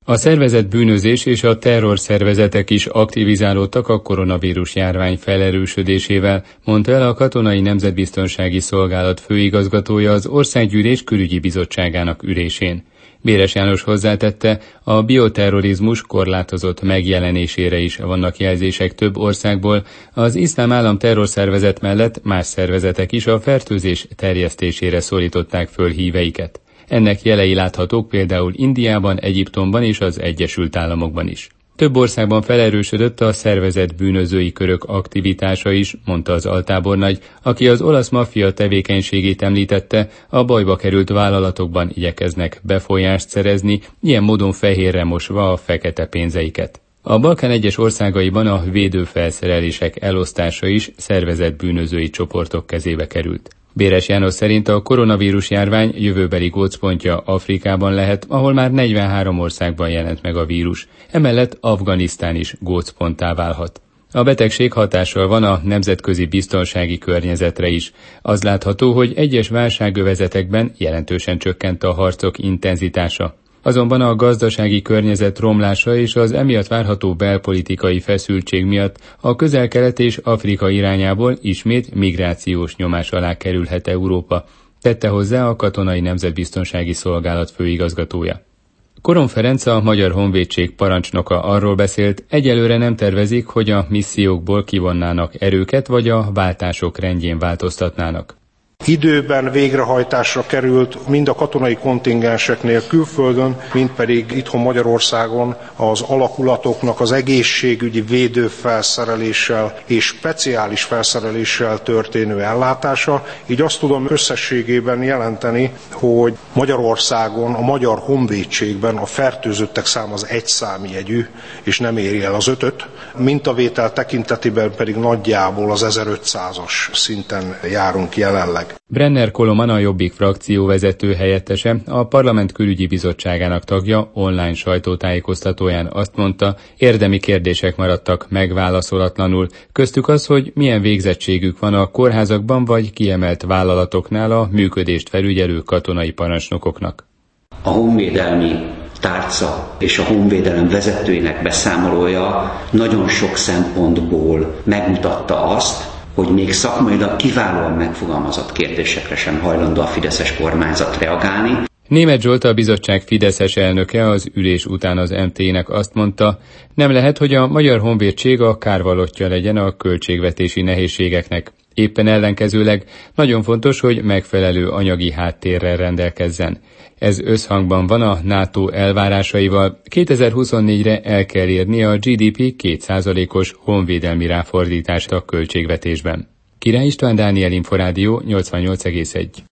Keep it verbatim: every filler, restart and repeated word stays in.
A szervezett bűnözés és a terrorszervezetek is aktivizálódtak a koronavírus járvány felerősödésével, mondta el a Katonai Nemzetbiztonsági Szolgálat főigazgatója az Országgyűlés Külügyi Bizottságának ülésén. Béres János hozzátette, a bioterrorizmus korlátozott megjelenésére is vannak jelzések több országból, az Iszlám Állam terrorszervezet mellett más szervezetek is a fertőzés terjesztésére szólították föl híveiket. Ennek jelei láthatók például Indiában, Egyiptomban és az Egyesült Államokban is. Több országban felerősödött a szervezett bűnözői körök aktivitása is, mondta az altábornagy, aki az olasz maffia tevékenységét említette, a bajba került vállalatokban igyekeznek befolyást szerezni, ilyen módon fehérre mosva a fekete pénzeiket. A Balkán egyes országaiban a védőfelszerelések elosztása is szervezett bűnözői csoportok kezébe került. Béres János szerint a koronavírus járvány jövőbeli gócpontja Afrikában lehet, ahol már negyvenhárom országban jelent meg a vírus. Emellett Afganisztán is gócponttá válhat. A betegség hatással van a nemzetközi biztonsági környezetre is. Az látható, hogy egyes válságövezetekben jelentősen csökkent a harcok intenzitása. Azonban a gazdasági környezet romlása és az emiatt várható belpolitikai feszültség miatt a Közel-Kelet és Afrika irányából ismét migrációs nyomás alá kerülhet Európa, tette hozzá a Katonai Nemzetbiztonsági Szolgálat főigazgatója. Koron Ferenc, a Magyar Honvédség parancsnoka arról beszélt, egyelőre nem tervezik, hogy a missziókból kivonnának erőket, vagy a váltások rendjén változtatnának. Időben végrehajtásra került mind a katonai kontingenseknél külföldön, mind pedig itthon Magyarországon az alakulatoknak az egészségügyi védőfelszereléssel és speciális felszereléssel történő ellátása. Így azt tudom összességében jelenteni, hogy Magyarországon, a Magyar Honvédségben a fertőzöttek száma az egyszámjegyű, és nem éri el az ötöt, mintavétel tekintetében pedig nagyjából az ezerötszázas szinten járunk jelenleg. Brenner Koloman, a Jobbik frakció vezető helyettese, a Parlament Külügyi Bizottságának tagja online sajtótájékoztatóján azt mondta, érdemi kérdések maradtak megválaszolatlanul, köztük az, hogy milyen végzettségük van a kórházakban vagy kiemelt vállalatoknál a működést felügyelő katonai parancsnokoknak. A honvédelmi tárca és a honvédelem vezetőinek beszámolója nagyon sok szempontból megmutatta azt, hogy még szakmailag kiválóan megfogalmazott kérdésekre sem hajlandó a fideszes kormányzat reagálni. Németh Zsolt, a bizottság fideszes elnöke az ülés után az em té é-nek azt mondta, nem lehet, hogy a Magyar Honvédség a kárvallottja legyen a költségvetési nehézségeknek. Éppen ellenkezőleg nagyon fontos, hogy megfelelő anyagi háttérrel rendelkezzen. Ez összhangban van a NATO elvárásaival, kétezer-huszonnégyre el kell érni a gé dé pé két százalékos honvédelmi ráfordítást a költségvetésben. Király István, Dániel Inforádió, nyolcvannyolc egész egy.